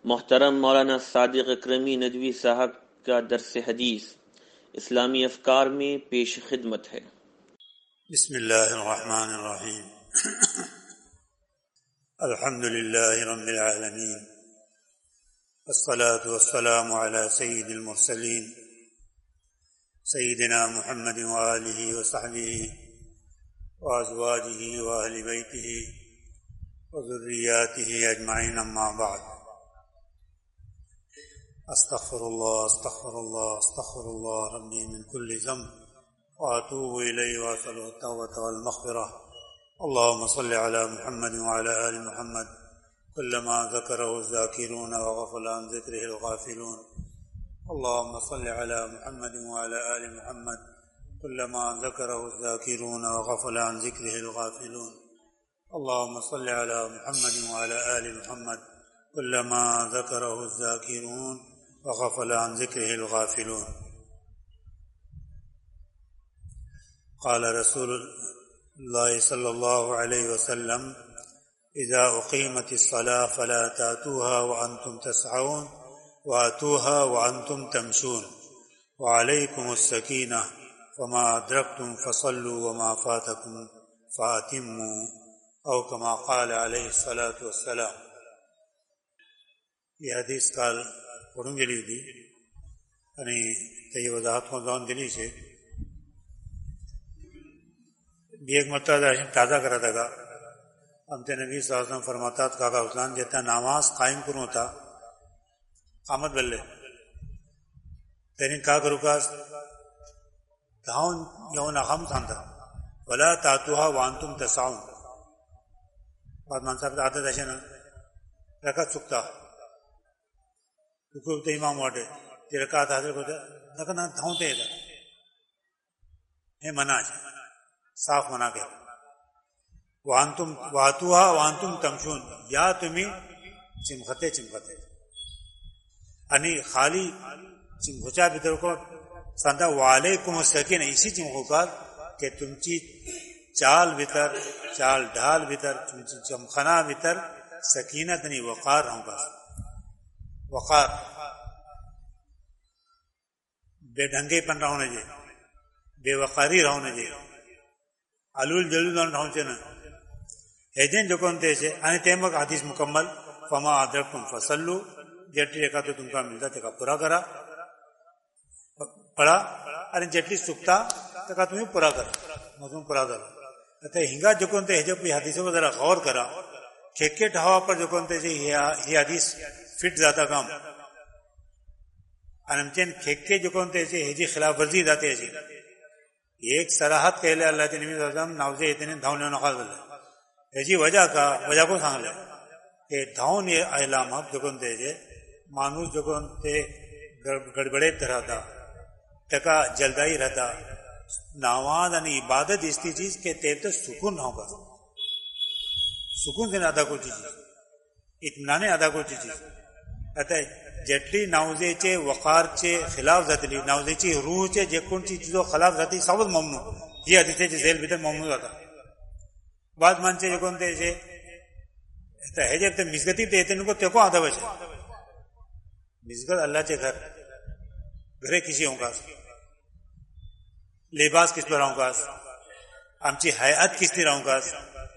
محترم مولانا صادق اکرمی ندوی صاحب کا درس حدیث اسلامی افکار میں پیش خدمت ہے۔ بسم اللہ الرحمن الرحیم الحمد للہ رب العالمین والصلاة والسلام علی سید المرسلین سیدنا محمد وآلہ وصحبہ وازواجہ واہل بیتہ وذریاتہ اجمعین، اما بعد۔ استغفر اللہ ربی من کل ذنب واتوب الیہ واسألہ التوبۃ والمغفرہ۔ اللهم صل على محمد وعلى آل محمد كلما ذكره الذاكرون وغفل عن ذكره الغافلون۔ اللهم صل على محمد وعلى آل محمد كلما ذكره الذاكرون وغفل عن ذكره الغافلون۔ اللهم صل على محمد وعلى آل محمد كلما ذكره الذاكرون وغفل عن ذكره الغافلون۔ قال رسول اللہ صلی اللہ علیہ وسلم: اذا اقیمت الصلاة فلا تأتوها وانتم تسعون واتوها وانتم تمشون وعلیکم السکینہ فما ادرکتم فصلوا وما فاتکم فاتموا، او کما قال علیہ الصلاۃ والسلام۔ یہ حدیث کال پڑھوں گلی دی یعنی تی وضاحت کو دون گلی سے ایک مرتبہ تازہ کرا تھا گا ہم تے نبی صلی اللہ علیہ وسلم فرماتا تھا کہ حسان جتا نماز قائم کروں تھا قامت بلے تیرین کا کرو کا دھاؤن یون اخم تھا ولا تاتوها وانتم تسعون۔ بعد مان صاحب آتے تھا نا رکعت سکتا رکوع تے امام واٹے تے رکعت حاضر کو نہ دھاؤں تے ہے منع صاف منع کے وانتم واتوها وانتم تمشون، یا تمہیں چمختے یعنی خالی چمخچا بھیتر کو سانتا وعلیکم السکینہ، اسی چمخو کا کہ تم چی چال بھیتر چال ڈھال بھیتر چمخنا بھیتر سکینت نہیں وقار رہوں گا، وقار بے ڈھنگے پن رہوں نے جے بے وقاری رہوں نے جے علول جلول رہوں چے نا ایجن جو کونتے سے آنے تیمک حدیث مکمل فما ادرکتم فصلو، جٹلی رکھا تو تم کا ملتا تکا پورا کرا پڑا، ارے جٹلی سکتا تکا تمہیں پورا کرا مضمون پورا کرا۔ اتا ہنگا جو کونتے ہے جب یہ حدیثوں کو ذرا غور کرا کھیکے ٹھوا پر جو کونتے سے یہ حدیث فٹ زیادہ کام انمچین کھیکے جو کونتے سے ہجی خلاف ورزی داتے ہیں ایک صراحت کہلے اللہ تعالی نبی صلی اللہ علیہ وسلم ناوزے اتنے دھاؤں لیوں نخواز بلے ایجی وجہ کو سانگ لے کہ دھاؤں یہ اعلامات جو کونتے سے مانوس جو کونتے گڑبڑے طرح تھا تکا جلدائی رہتا ناوان یعنی عبادت استی چیز کے تیبتا سکون رہوں گا، سکون سے ادا کو چیز اطمینان ادا کو چیز اتا جٹلی ناوزے چے وقار چے خلاف ذاتلی ناوزے چے روح چے جکون چی چیزوں خلاف ذاتی ثابت ممنوع، یہ حدیث چے ذیل بیتر ممنوع آتا بعد مان چے جکون تے چے اتا ہے جب تے مزگتی تے اتنے کو تے کو آدھا بچے مزگت اللہ چے گھرے کسی ہوں گا، لباس کس پر رہوں گا، ہمچی حیات کس طرح رہوں گا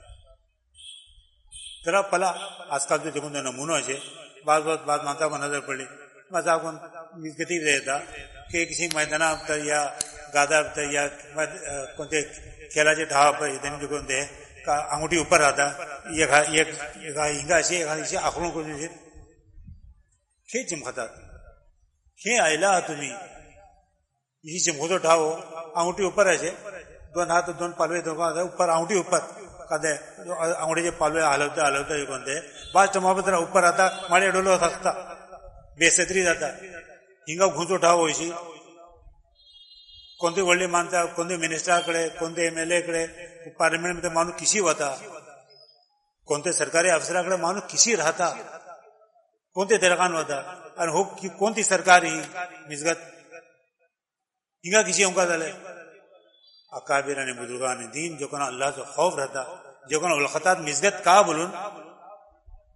ترا پلا آج کل تو جکون تے نمونو ہے بعض مانتا کو نظر پڑی مذاق کو مزگتی رہتا کہ کسی میدانہ ابتر یا گادا ابتر یا کونتے کھیلا چے ڈھاوا پر اتنے جو کونتے انگوٹی اوپر آتا یہ ہنگا سے آخروں کو کھے چمختا کھے آئلہ تمہیں اسی چمخو تو ڈھاو انگوٹی اوپر ہے دون ہاتھ دون پالوے دون اوپر انگوٹی اوپر کہتے انگوٹی جو پالوے حالوتا جو کونتے بعض ٹمابت رہا اوپر آتا مارے ڈولو تھکتا بے ستری جاتا ہنگا گھونچو ڈھاو اسی کونتے ورلڈ مانتا کونتے منسٹر کڑے کونتے ایم ایل اے کڑے پارلیمنٹ میں تو مانو کسی ہوتا کونتے سرکاری افسرہ کڑے مانو کسی رہتا کونتے درخان ہوتا اور کونتی سرکاری مزگت ہنگا کسی ہوں کا دلے اکابران بزرگان دین جو کنا اللہ سے خوف رہتا جو کنا الخطات مزگت کا بولن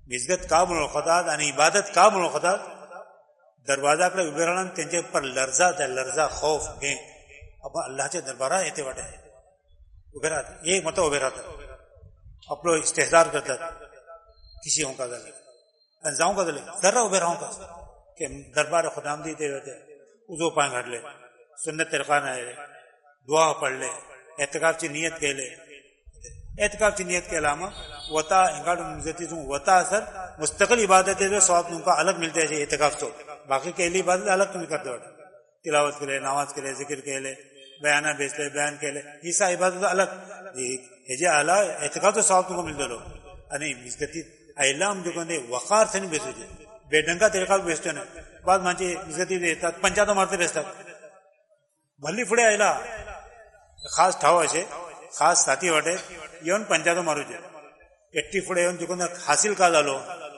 मिजगत का मुलाकात आणि इबादत का मुलाकात दरवाजाकडे उभे राहणं त्यांच्या पर लर्जा त्या लर्जा खौफ घे आपण अल्लाहच्या दरबारात येते वाटे उभे राहतात एक मत उभे राहतात आपलं इस्तेहजार करतात किसी हों का झाले आणि जाऊं का झाले जरा उभे राहूं का की दरबार खुदामदी ते होते उजो पाय घातले सुन्नत तिरकान आहे दुआ पडले एतकाफची नियत केले एतकाफची नियत केला मग वता इंगाडून मिजतीतून वता असर मुस्तकिल इबादत है जो सवाब तुमका अलग मिलते हैं एतकाफ तो बाकी केली इबादत अलग तुम्ही करते वाटत तिलावत केले नमाज केले जिक्र केले बयाना बेचले बयान केले ही सा इबादत अलग हे जे आला एतकाफ तो सवाब तुमका मिळतो आणि मिजगतीत आयलाम जो कोणते वकार थनी बेसुचे बेढंगा तरीका बेसतो ना बाद म्हणजे मिजगतीत येतात पंचायत मारते बेसतात भल्ली पुढे आयला खास ठाव असे खास साथी वाटे येऊन पंचायत मारूचे एकटी पुढे येऊन जो कोणता हासिल का झालो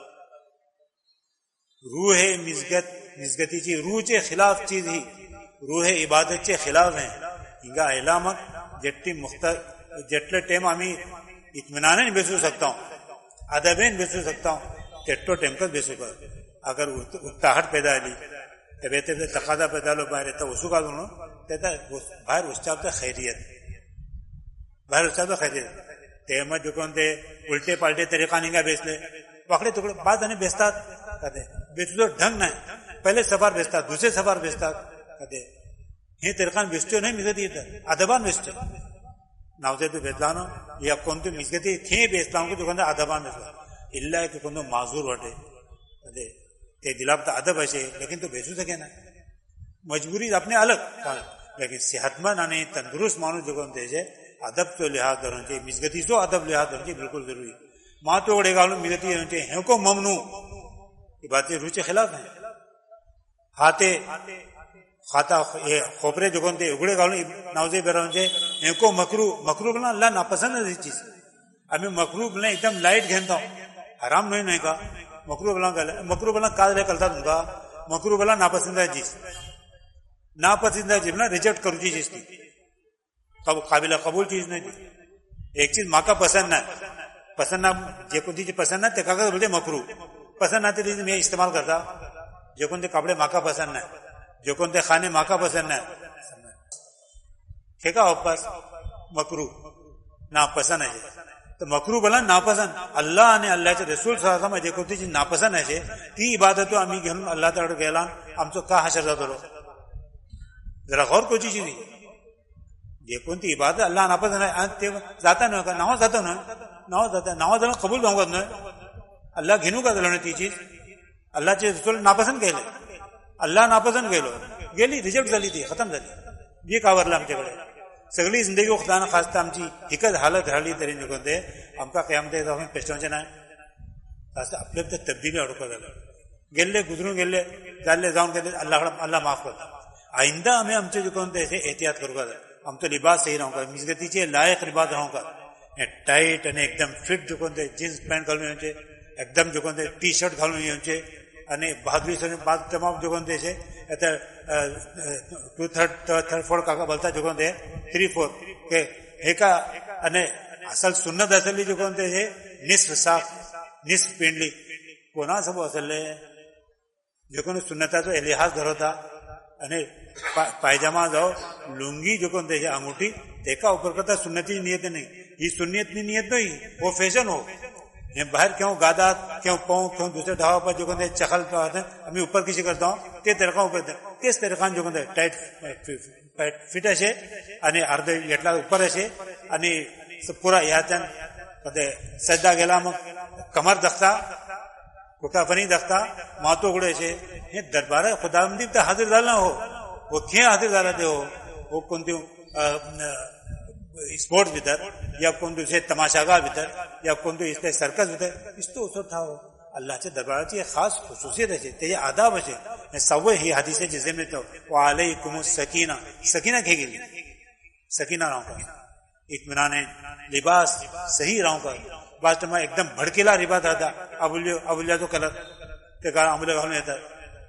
रूह है मिजगतीची रूहचे खिलाफ चीज ही रूह इबादतचे खिलाफ है हिंगा आयला मग जेटले टेम आम्ही इत्मीनाने बेसू सकता हूं अदबेन बेसू सकता हूं तेट्टो टेमकच बेसू कर अगर उत्ताहट पैदा आली तब्येत तकादा पैदा लो बाहेर येता उसू का दोनों त्याचा बाहेर उच्चारता खैरियत बाहेर उच्चारता खैरियत ते मग जो कोणते उलटे पालटे तरीका निघा बेसले वाकडे तुकडे बाद आणि बेसतात कधे बेसू ढंग नाही पहिले सफार बेसतात दुसरे सफार बेसतात कधे हे तरीकान बेसतो नाही मिगत येतं अदबान बेसतो नावते तू बेसलानो या कोणतं मिसगती थे बेसला जो कोणतं अदबान बेसला इल्ला की कोणतं माजूर वाटे कधे ते दिलाप तो अदब असे लेकिन तो बेसू सके ना मजबूरी अपने अलग लेकिन सेहतमंद आणि तंदुरुस्त माणूस जो कोणते अदब तो लिहाज धरून मिसगतीचो अदब लिहाज धरून बिल्कुल जरूरी माँ तो उड़े गालू मिलती है को ममनू ये बातें रूचे खिलाफ है हाथे खाता खोपरे जो कोणते उघडे घालून नावजे बेरावचे हेको मकरू बोलना अल्लाह नापसंद है चीज आम्ही मकरू बोलना एकदम लाईट घेतो हराम नाही का मकरू बोलना का कळता तुमका मकरू बोला नापसंद है चीज ना रिजेक्ट करूची चीज ती काबिला कबूल चीज नाही एक चीज माका पसंद नाही पसंद ना जे कोणती पसंद ना ते कागद बोलते मकरू पसंद ना ते मी इस्तेमाल करता जे कोणते कपडे माका पसंद नाही जे कोणते खाणे माका पसंद नाही हे का वापस मकरू नापसंद आहे तर मकरू बोला नापसंद अल्लाह आणि अल्लाहचे रसूल सल्लल्लाहु जे कोणती नापसंद आहे ती इबादत आम्ही घेऊन अल्लाहकडे गेला आमचं का हशर जातो जरा गौर कोची चीज जे कोणती इबादत अल्लाह नापसंद आहे ते जाता न का नाव जातो ना नाव जाणं कबूल जाऊ नाही अल्लाह घेणू का झालं ती चीज अल्लाहचे रसूल नापसंद केले अल्लाह नापसंद गेली रिजेक्ट झाली ती खतम झाली बी कावरला आमच्याकडे सगळी जिंदगी खुदाना खासता आमची एकच हालत राहिली तरी कोणते आमका कयामते जाऊन पेशवांचे नाही असं आपल्या तर तब्दीली अडकत झालं गेले गुजरून गेले जाल्ले जाऊन गेले अल्लाह माफ करता आइंदा आम्ही आमचे जे कोणते एहतियात करू का आमचं लिबास सही राहू का मिजगतीचे लायक लिबास राहू का टाईट आणि एकदम फिट जो कोणते जीन्स पॅन्ट घालून येऊचे एकदम जो कोणते टी शर्ट घालून येऊचे आणि बहादुरी बाद तमाम जो कोणते आता 2/3 काका बोलता जो कोणते 3/4 के हे का आणि असल सुन्नत असली जो कोणते निस्फ साफ निस्फ पिंडली कोणा सब असले जो कोण सुन्नताचो लिहाज धरवता आणि पायजामा जाओ लुंगी जो कोणते अंगूठी तेका ऊपर करता सुन्नती नियत नाही ही सुन्नतनी नियत नाही वो फॅशन हो हे बाहेर क्यों गादात क्यों पाऊं क्यों दूसरे ढाबा पर जो कहते चखल पाते आम्ही ऊपर किसी करता हूँ ते तरीका ऊपर तेच तरीकान जो कहते टाईट फिट असे आणि अर्धे येटला ऊपर असे आणि पुरा याच्यान कधी सज्जा गेला मग कमर दखता कुटापणी दखता मातो उघडे असे हे दरबार खुदामंदी तर हाजीर झाला हो वो खे हाजीर झाला ते हो कोणती स्पोर्ट्स भितर या कोण दुसरे तमाशागार भितर या कोण इसते सर्कस भितर इस्तो उसो ठाव अल्लाहच्या दरबाराची खास खुसूसियत आहे त्याचे आदाब आहे सवय ही हदीसाची जिम्मेत व अलैकुमुस सकीना सकीना घे गेली सकीना राहू का इत्मीनाने लिबास सही राहू का बात में एकदम भडकेला रिबात राहता अबुल्या तो कलर ते का आंबले घालून येतात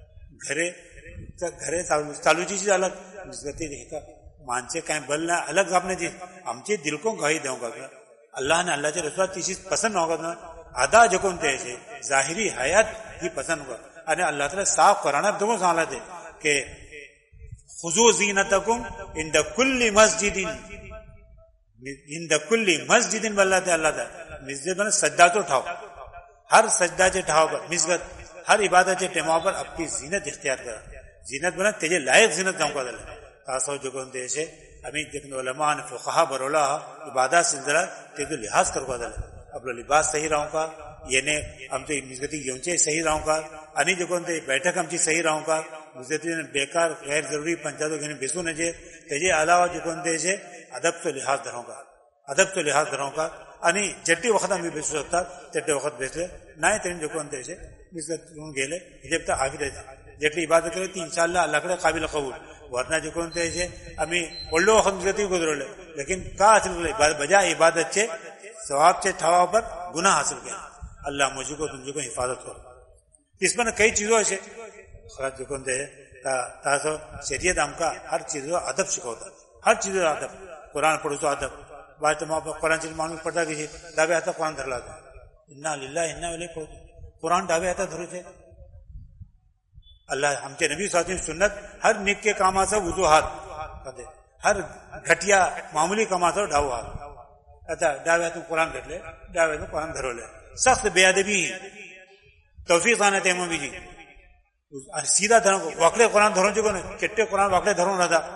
घरे चालूची चीज अलग का मानसे काय बल ना अलग आपने जी आमचे दिल को गवाही देऊ का अल्लाह ने अल्लाह के रसूल ती चीज पसंद होगा ना ادا جکون تے سے ظاہری حیات ہی پسند کو ان اللہ تعالی صاف قرآن اب دونوں سامنے دے کہ خذوا زینتکم عند کل مسجد، عند کل مسجد اللہ تعالی مسجد میں سجدہ تو اٹھاؤ، ہر سجدہ چے اٹھاؤ پر مسجد ہر عبادت چے ٹیماؤ پر اپنی زینت اختیار کرا، زینت بنا تجھے لائق زینت جاؤں کا دل تاسو جکون تے سے امین دیکھنے علماء فقہا برولا عبادت سلسلہ تے تو لحاظ کروا دل اب لباس صحیح رہوں کا یعنی ہم تو مسجدی یونچے صحیح رہوں کا انی جکون تے بیٹھک ہم چیز صحیح رہوں کا مسجدی بیکار غیر ضروری پنچاتوں کے بیسو نجے تجھے علاوہ جکون تے سے ادب تو لحاظ دھروں کا، ادب تو لحاظ دھروں کا انی جٹی وقت ہم بھی بیسو سکتا چٹے وقت بیسے نہ ترین جکون تے سے مسجد گیلے جب تک آگے رہتا جتنی عبادت کرے تھی انشاءاللہ اللہ کرے قابل قبول ورنہ جکون تے سے ہمیں اولو وقت مسجدی گزرو لے لیکن کا حاصل کرے بجائے عبادت چے ثواب چے ٹھوا پر گناہ حاصل کرے اللہ مجھے کو تم کو حفاظت کرو اس میں کئی چیزوں سے خراب جکون دے تاسو شریعت ہم کا ہر چیز ادب سکھوتا ہر چیز ادب قرآن پڑھو تو ادب بات تمام قرآن چیز معلوم پڑھتا کسی ڈابے آتا قرآن دھر لاتا انا للہ انا الیہ پڑھو قرآن ڈابے آتا دھرو تھے اللہ ہم کے نبی صلی اللہ علیہ وسلم سنت ہر نیک کے کام آسا وضوحات کرتے ہر گھٹیا معمولی کام آسا ڈاو ہاتھ اچھا ڈاوے تو قرآن گھٹ لے ڈاوے تو قرآن دھرو لے سخت بے ادبی توفیق آنا تیمو بھی جی سیدھا دھروں کو وکڑے قرآن دھروں چکو نا چٹے قرآن وکڑے دھروں نہ تھا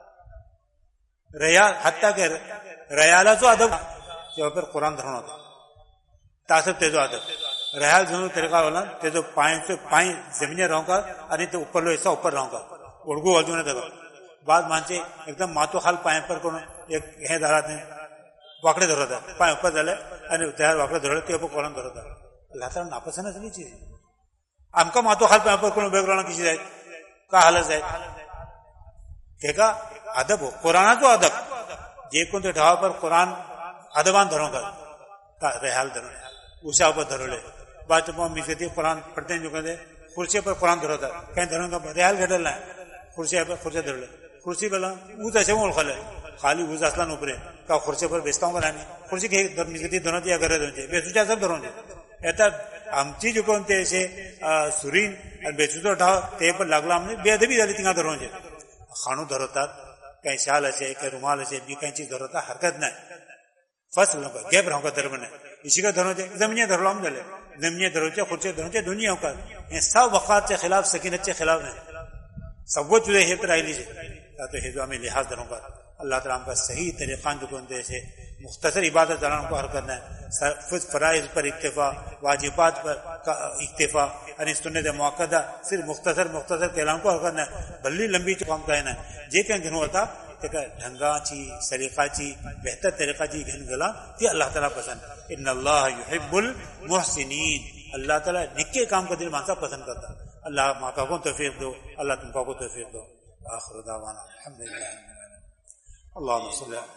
ریال حتیٰ کہ ریالہ تو ادب جو پھر قرآن دھروں تھا تاثر تیزو ادب ریال دھروں طریقہ والا تیزو پائیں زمینیں رہوں کا انی تو اوپر لو ایسا اوپر رہوں کا اڑگو والدوں نے دھرو بعد مانچے ایک دم ماتو خال پائیں پر کو ایک ہے دھرات ہیں واکڑے دھرو تھا پائیں اوپر دھلے انی تیار واکڑے دھرو تے اوپر قرآن دھرو تھا اللہ تعالیٰ ناپسند ہے چیز ہم کا ماتو خال پائیں پر کو بیک گراؤنڈ کسی جائے کا حالت ہے کہ کا ادب ہو قرآن تو ادب یہ کون تے ڈھاوا پر قرآن ادبان دھروں کا ریحال دھرو اوشا اوپر دھرو لے بات تمام مسجدی قرآن پڑھتے ہیں جو کہتے کرسی پر قرآن دھرو تھا کہیں دھروں کا ریحال گھٹل ہے کرسی پر کرسی دھرو لے کرسی بلا اوز ایسے وہ خل ہے خالی اوز اصلا اوپرے کا کرسی پر بیچتا ہوں کرانی کرسی کے مسجدی دھروں چاہیے گھر دھروں چاہیے بیچو سب دھروں چاہیے ایتا ہم چیز جو کون تے ایسے سورین اور بیچو تو اٹھاؤ تے پر لاگلا ہم نے بے ادبی دالی تنگا دھروں چاہیے خانو دھرو تھا کہیں شال ہے کہیں رومال ہے بھی کہیں چیز دھرو تھا حرکت نہ فصل کا گیپ رہوں کا دھرم ہے اسی کا دھروں چاہیے زمینیں دھرو ہم دلے زمینیں دھرو چاہیے خود سے دھرو چاہیے دنیا کا سب وقات کے خلاف سکینت کے خلاف ہیں سب وہ چوہے ہے ترائی لیجیے تو ہیزو ہمیں لحاظ دھروں کا اللہ تعالیٰ ہم کا صحیح طریقہ جو کہتے ہیں مختصر عبادت داران کو حل کرنا ہے فرائض پر اکتفا واجبات پر اکتفا یعنی سنت موقع صرف مختصر کلام کو حل کرنا ہے بھلی لمبی کام کہنا ہے جے کہ گھنو ہوتا کہ ڈھنگا چی سلیقہ چی بہتر طریقہ چی گھن گلا یہ اللہ تعالیٰ پسند ان اللہ یحب المحسنین اللہ تعالیٰ نکے کام کا دل مانتا پسند کرتا اللہ ماں کا کو توفیق دو اللہ تم کو توفیق دو آخر دعوانا الحمدللہ اللهم صل على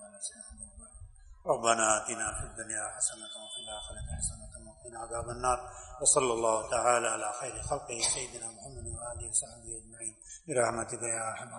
ربنا آتنا في الدنيا حسنة وفي الآخرة حسنة وقنا عذاب النار وصلى الله تعالى على خير خلقه سيدنا محمد وآله وصحبه أجمعين برحمتك يا أرحم